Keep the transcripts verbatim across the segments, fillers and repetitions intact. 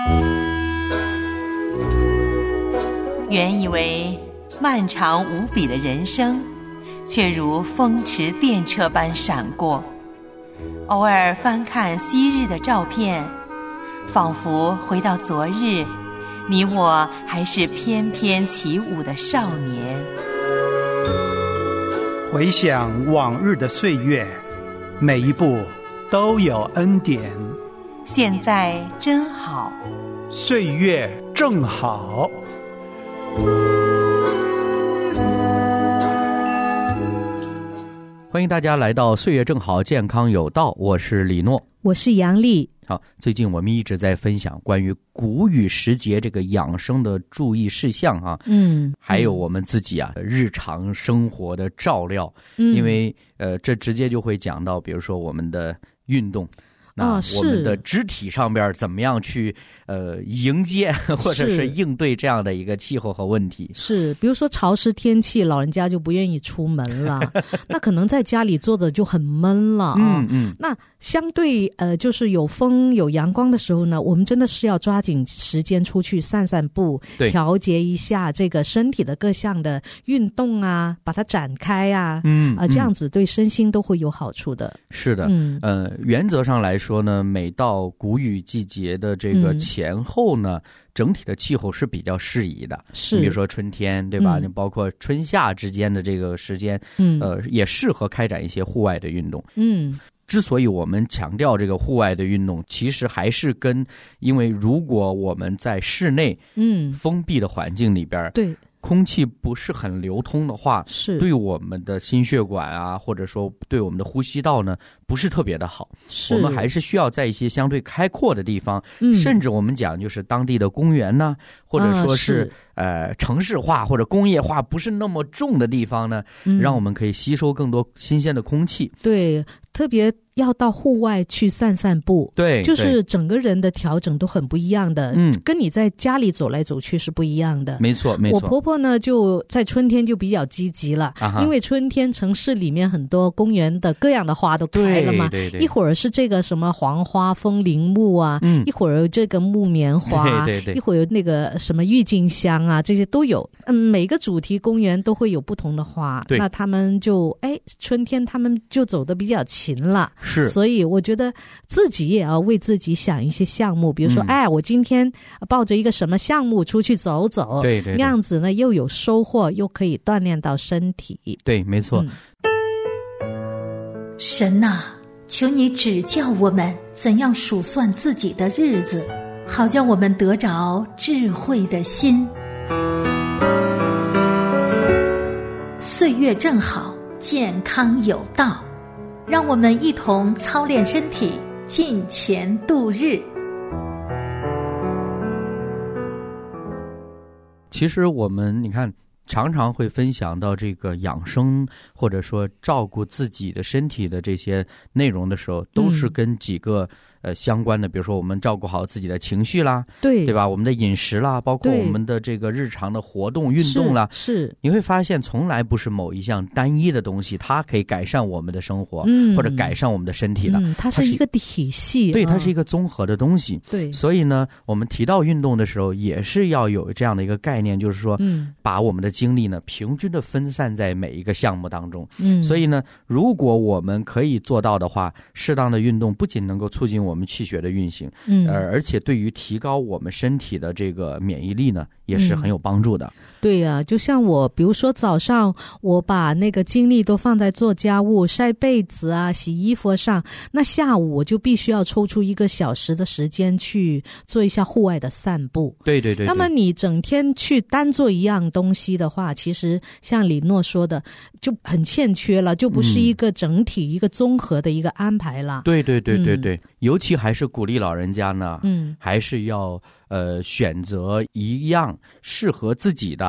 原以为漫长无比的人生，却如风驰电掣般闪过。偶尔翻看昔日的照片，仿佛回到昨日，你我还是翩翩起舞的少年。 回想往日的岁月，每一步都有恩典。 现在真好， 岁月正好。 欢迎大家来到岁月正好健康有道，我是李诺， 我是杨丽。 好，最近我们一直在分享关于谷雨时节这个养生的注意事项啊， 嗯， 还有我们自己啊日常生活的照料， 嗯、 因为呃这直接就会讲到，比如说我们的运动。那我们的肢体上边怎么样去呃迎接或者是应对这样的一个气候和问题？ 是，比如说潮湿天气，老人家就不愿意出门了，那可能在家里坐着就很闷了啊。 嗯嗯。 那相对呃，就是有风有阳光的时候呢，我们真的是要抓紧时间出去散散步，调节一下这个身体的各项的运动啊，把它展开啊， 嗯啊、呃，这样子对身心都会有好处的。 是的， 嗯呃，原则上来说呢，每到谷雨季节的这个前后呢，嗯、整体的气候是比较适宜的。 是， 比如说春天，对吧？你、 嗯、 包括春夏之间的这个时间， 嗯， 呃，也适合开展一些户外的运动。 嗯。 之所以我们强调这个户外的运动，其实还是跟，因为如果我们在室内， 嗯， 封闭的环境里边， 对， 空气不是很流通的话， 是对我们的心血管啊，或者说对我们的呼吸道呢，不是特别的好。 是， 我们还是需要在一些相对开阔的地方， 嗯、 甚至我们讲就是当地的公园呢，或者说是、 啊、是呃城市化或者工业化不是那么重的地方呢， 嗯、 让我们可以吸收更多新鲜的空气。 对，特别要到户外去散散步， 对， 就是整个人的调整都很不一样的， 嗯， 跟你在家里走来走去是不一样的。 没错，没错。 我婆婆呢，就在春天就比较积极了， 啊、 因为春天城市里面很多公园的各样的花都开了嘛， 对对对， 一会儿是这个什么黄花风铃木啊， 嗯， 一会儿有这个木棉花， 对对对， 一会儿有那个什么郁金香啊，这些都有。嗯，每个主题公园都会有不同的花， 对， 那他们就哎，春天他们就走得比较勤了， 是， 所以我觉得自己也要为自己想一些项目，比如说，嗯、哎，我今天抱着一个什么项目出去走走， 对 对, 对， 那样子呢又有收获，又可以锻炼到身体。 对，没错。 嗯、神啊，求你指教我们怎样数算自己的日子，好叫我们得着智慧的心。岁月正好，健康有道，让我们一同操练身体，尽前度日。 其实我们你看常常会分享到这个养生或者说照顾自己的身体的这些内容的时候，都是跟几个、嗯呃，相关的，比如说我们照顾好自己的情绪啦， 对对吧？我们的饮食啦，包括我们的这个日常的活动运动啦， 是, 是你会发现从来不是某一项单一的东西，它可以改善我们的生活， 嗯、 或者改善我们的身体的， 嗯、它是一个体系， 对，它是一个综合的东西。 对， 所以呢，我们提到运动的时候，也是要有这样的一个概念，就是说， 嗯， 把我们的精力呢平均的分散在每一个项目当中。 嗯， 所以呢，如果我们可以做到的话，适当的运动不仅能够促进我们气血的运行。 嗯， 而且对于提高我们身体的这个免疫力呢，也是很有帮助的。 嗯、对呀、啊，就像我，比如说早上我把那个精力都放在做家务、晒被子啊、洗衣服上，那下午我就必须要抽出一个小时的时间去做一下户外的散步。 对对 对, 对。 那么你整天去单做一样东西的话，其实像李诺说的，就很欠缺了，就不是一个整体、嗯、一个综合的一个安排了。 对对对对对，嗯、尤其还是鼓励老人家呢， 嗯， 还是要呃选择一样适合自己的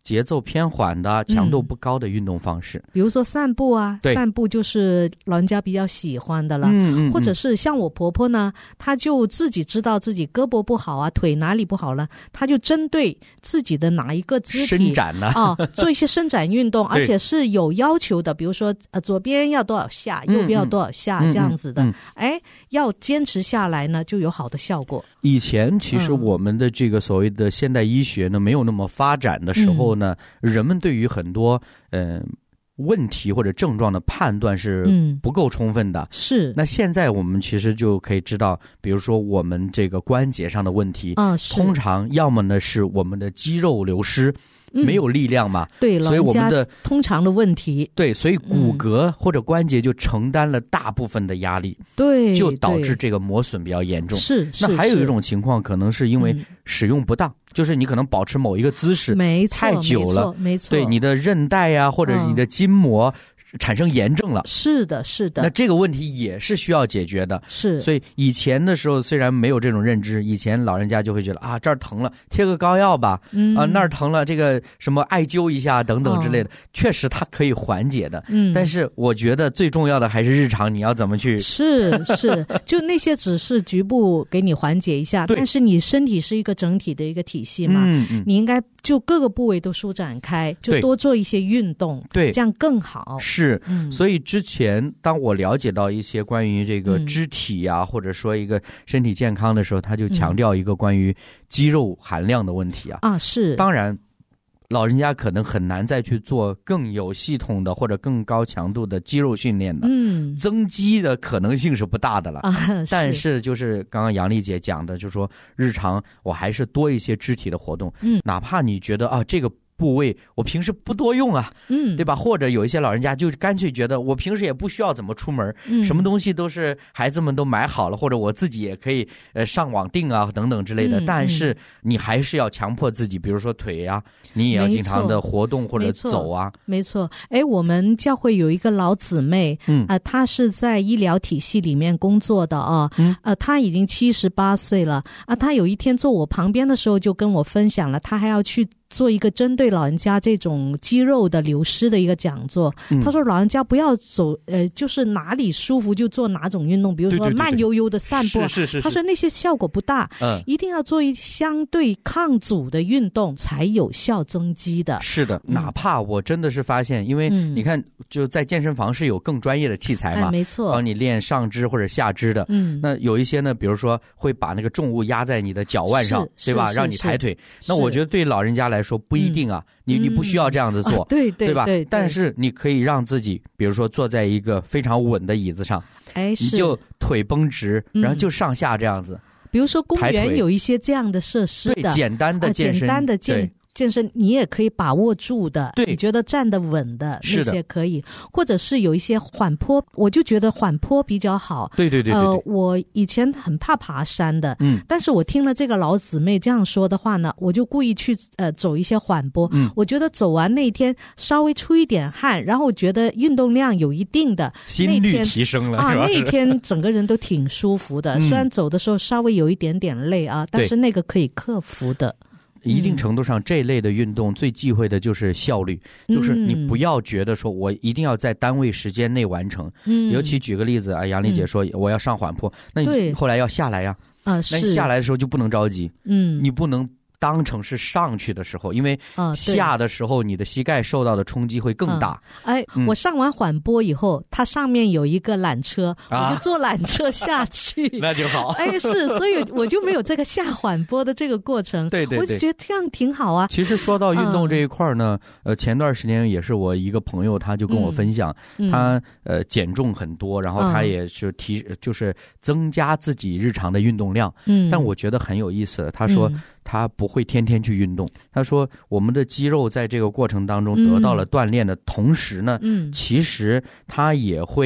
节奏偏缓的、强度不高的运动方式， 嗯、比如说散步啊，散步就是老人家比较喜欢的了。嗯嗯嗯，或者是像我婆婆呢，她就自己知道自己胳膊不好啊，腿哪里不好了，她就针对自己的哪一个肢体伸展呢啊，做一些伸展运动，而且是有要求的，比如说呃左边要多少下，右边要多少下、嗯、这样子的。嗯嗯嗯、哎，要坚持下来呢，就有好的效果。 以前其实我们的这个所谓的现代医学呢，没有那么发展的时候呢，嗯、人们对于很多嗯、呃、问题或者症状的判断是不够充分的。 嗯、是。 那现在我们其实就可以知道，比如说我们这个关节上的问题， 啊、 通常要么呢是我们的肌肉流失。没有力量嘛、 嗯、对， 所以我们的通常的问题， 对，所以骨骼或者关节就承担了大部分的压力， 对， 就导致这个磨损比较严重。 是， 那还有一种情况可能是因为使用不当，嗯、就是你可能保持某一个姿势太久了， 没错， 对你的韧带呀、啊、或者你的筋膜。嗯产生炎症了， 是的，是的。 那这个问题也是需要解决的， 是。 所以以前的时候虽然没有这种认知，以前老人家就会觉得啊，这儿疼了贴个膏药吧，嗯、啊那儿疼了这个什么艾灸一下等等之类的，哦、确实它可以缓解的。嗯，但是我觉得最重要的还是日常你要怎么去。 是是，就那些只是局部给你缓解一下，但是你身体是一个整体的一个体系嘛，嗯嗯、你应该就各个部位都舒展开，就多做一些运动， 对， 这样更好。 是。是，嗯、所以之前当我了解到一些关于这个肢体啊，嗯、或者说一个身体健康的时候，他就强调一个关于肌肉含量的问题啊。 啊，是。 当然，老人家可能很难再去做更有系统的或者更高强度的肌肉训练的，嗯，增肌的可能性是不大的了。啊、但是就是刚刚杨丽姐讲的，就是说日常我还是多一些肢体的活动，嗯，哪怕你觉得啊这个。部位我平时不多用啊，嗯，对吧？或者有一些老人家就干脆觉得我平时也不需要怎么出门，嗯，什么东西都是孩子们都买好了，或者我自己也可以呃上网订啊等等之类的。嗯、但是你还是要强迫自己，比如说腿啊，你也要经常的活动或者走啊。 没错，哎，我们教会有一个老姊妹，嗯啊、呃，她是在医疗体系里面工作的啊，嗯，呃，她已经七十八岁了啊。她有一天坐我旁边的时候就跟我分享了，她还要去做一个针对老人家这种肌肉的流失的一个讲座。嗯、他说老人家不要走呃，就是哪里舒服就做哪种运动，比如说慢悠悠的散步， 对对对对是是是他说那些效果不大，嗯，一定要做一相对抗阻的运动才有效增肌的。 是的，哪怕我真的是发现，因为你看就在健身房是有更专业的器材嘛， 哎、没错， 帮你练上肢或者下肢的。嗯，那有一些呢，比如说会把那个重物压在你的脚腕上，对吧？让你抬腿。那我觉得对老人家来说不一定啊，嗯、你你不需要这样子做， 啊、对对对吧？ 对对， 但是你可以让自己，比如说坐在一个非常稳的椅子上， 哎， 你就腿绷直，然后就上下这样子。 嗯、比如说公园有一些这样的设施的， 对，简单的健身， 啊、简单的健。健身你也可以把握住的， 对， 你觉得站得稳的那些可以，或者是有一些缓坡，我就觉得缓坡比较好。 对对 对, 对, 对， 呃，我以前很怕爬山的，嗯，但是我听了这个老姊妹这样说的话呢，我就故意去呃走一些缓坡。嗯，我觉得走完那天稍微出一点汗，然后我觉得运动量有一定的， 心率提升了啊，那天整个人都挺舒服的。嗯、虽然走的时候稍微有一点点累啊，但是那个可以克服的。 一定程度上，这类的运动最忌讳的就是效率，嗯、就是你不要觉得说我一定要在单位时间内完成。嗯，尤其举个例子啊，杨丽姐说我要上缓坡，嗯、那你后来要下来呀，啊，那你下来的时候就不能着急，嗯，你不能当成是上去的时候，因为下的时候你的膝盖受到的冲击会更大。 嗯、哎，嗯、我上完缓坡以后，它上面有一个缆车，啊、我就坐缆车下去， 那就好。 哎，是，所以我就没有这个下缓坡的这个过程。 对对对， 我就觉得这样挺好啊。 其实说到运动这一块呢，嗯、呃，前段时间也是我一个朋友，他就跟我分享，嗯、他呃减重很多，然后他也是提，嗯、就是增加自己日常的运动量。嗯，但我觉得很有意思，他说。嗯他不会天天去运动，他说我们的肌肉在这个过程当中得到了锻炼的同时呢，嗯、其实他也会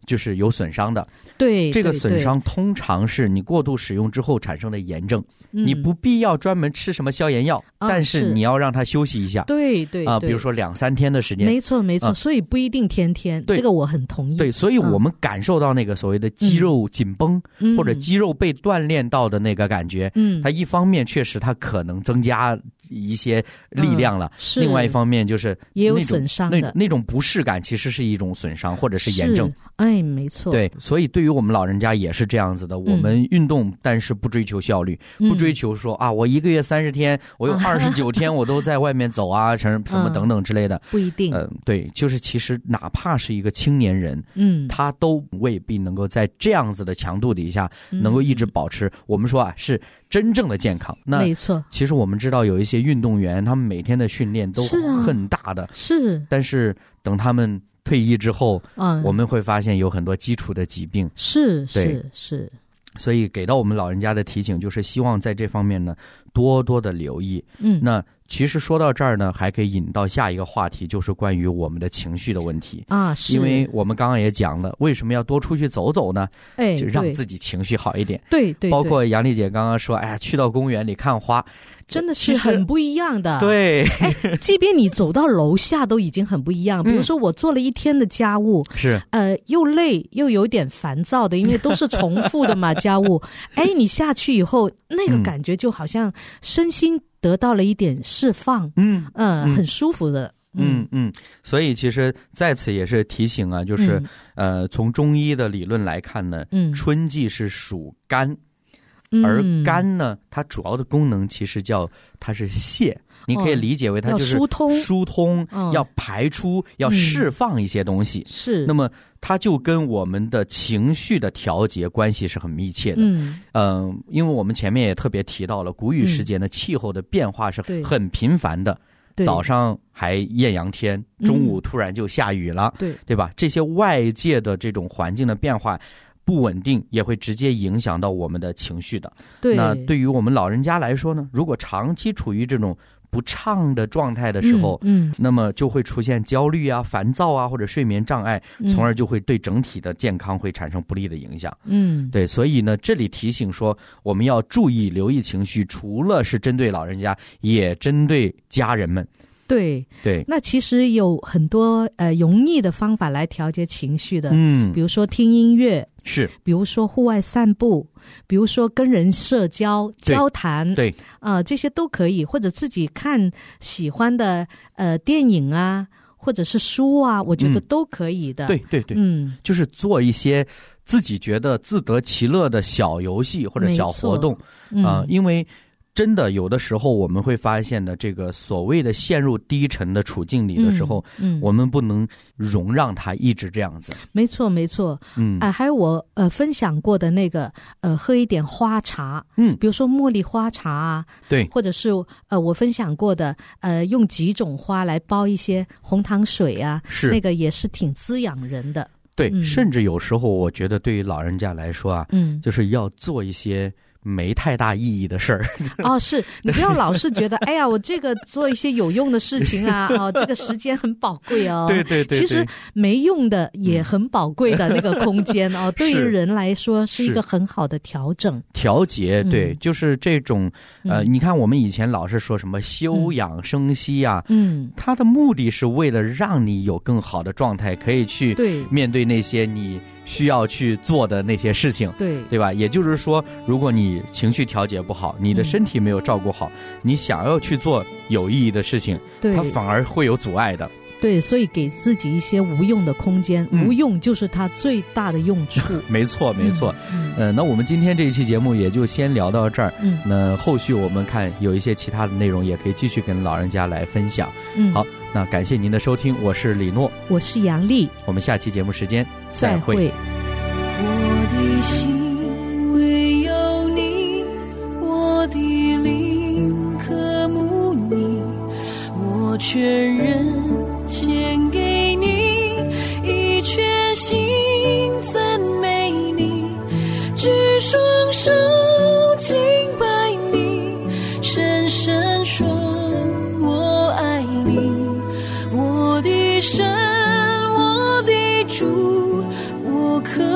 就是有损伤的。 对， 这个损伤对通常是你过度使用之后产生的炎症， 嗯、 你不必要专门吃什么消炎药， 啊、 但是你要让它休息一下。 对对啊、呃，比如说两三天的时间。 没错没错、啊，所以不一定天天。 对， 这个我很同意。 对，所以我们感受到那个所谓的肌肉紧绷、嗯、或者肌肉被锻炼到的那个感觉，嗯，它一方面确实它可能增加一些力量了，嗯、 是另外一方面就是也有损伤的那那种不适感，其实是一种损伤或者是炎症。 哎，没错。 对，所以对于我们老人家也是这样子的。我们运动，但是不追求效率， 嗯、 不追求说啊，我一个月三十天，我有二十九天我都在外面走啊，什么什么等等之类的， 不一定。 嗯、呃，对，就是其实哪怕是一个青年人， 嗯， 他都未必能够在这样子的强度底下能够一直保持。嗯、我们说啊，是真正的健康。那没错。 其实我们知道有一些运动员，他们每天的训练都很大的， 是、啊， 但是等他们退役之后， 嗯， 我们会发现有很多基础的疾病。 是是是。 所以给到我们老人家的提醒就是希望在这方面呢多多的留意。嗯，那其实说到这儿呢，还可以引到下一个话题，就是关于我们的情绪的问题啊。是， 因为我们刚刚也讲了，为什么要多出去走走呢？ 哎， 就让自己情绪好一点。 对 对, 对， 包括杨丽姐刚刚说，哎呀，去到公园里看花， 真的是很不一样的。 对， 哎，即便你走到楼下都已经很不一样。比如说我做了一天的家务， 是、 嗯、呃又累又有点烦躁的，因为都是重复的嘛家务。哎，你下去以后，那个感觉就好像身心得到了一点释放，嗯嗯、呃，很舒服的。 嗯嗯，所以其实在此也是提醒啊，就是、嗯、呃，从中医的理论来看呢，嗯，春季是属肝。而肝呢，它主要的功能其实叫它是泻，你可以理解为它就是疏通， 疏通，要排出，要释放一些东西。 是， 那么它就跟我们的情绪的调节关系是很密切的。嗯，呃，因为我们前面也特别提到了，谷雨时节呢，气候的变化是很频繁的。早上还艳阳天，中午突然就下雨了，对对吧？这些外界的这种环境的变化。不稳定也会直接影响到我们的情绪的。 对， 那对于我们老人家来说呢，如果长期处于这种不畅的状态的时候，嗯，嗯那么就会出现焦虑啊、烦躁啊，或者睡眠障碍，从而就会对整体的健康会产生不利的影响。嗯，对，所以呢，这里提醒说，我们要注意留意情绪，除了是针对老人家，也针对家人们。 对对， 那其实有很多呃容易的方法来调节情绪的， 嗯， 比如说听音乐， 是， 比如说户外散步，比如说跟人社交交谈， 对啊、呃，这些都可以，或者自己看喜欢的呃电影啊，或者是书啊，我觉得都可以的。 嗯、对对对，嗯，就是做一些自己觉得自得其乐的小游戏或者小活动啊、嗯呃，因为。真的有的时候我们会发现的，这个所谓的陷入低沉的处境里的时候，嗯，嗯我们不能容让它一直这样子。 没错，没错，嗯，啊、呃，还有我呃分享过的那个呃，喝一点花茶，嗯，比如说茉莉花茶啊， 对， 或者是呃我分享过的呃用几种花来煲一些红糖水啊， 是那个也是挺滋养人的。 对， 嗯、 甚至有时候我觉得对于老人家来说啊，嗯，就是要做一些。没太大意义的事儿哦，是你不要老是觉得，哎呀，我这个做一些有用的事情啊，哦，这个时间很宝贵哦。 对对 对, 对， 其实没用的也很宝贵的那个空间哦，对于人来说是一个很好的调整、 调节。对，嗯、就是这种呃、嗯，你看我们以前老是说什么休养生息啊，嗯，它的目的是为了让你有更好的状态，可以去面对那些你。需要去做的那些事情， 对对吧？也就是说，如果你情绪调节不好，你的身体没有照顾好，嗯、你想要去做有意义的事情，它反而会有阻碍的。 对，所以给自己一些无用的空间，嗯、无用就是它最大的用处。 没错，没错。嗯，呃，那我们今天这一期节目也就先聊到这儿。嗯，那后续我们看有一些其他的内容，也可以继续跟老人家来分享。嗯，好，那感谢您的收听，我是李诺， 我是杨丽， 我们下期节目时间再会。 再会我的心唯有你，我的灵渴慕你，我全人献给你，一全心赞美你，举双手敬拜你，深深说我爱你，我的神，我的主，我可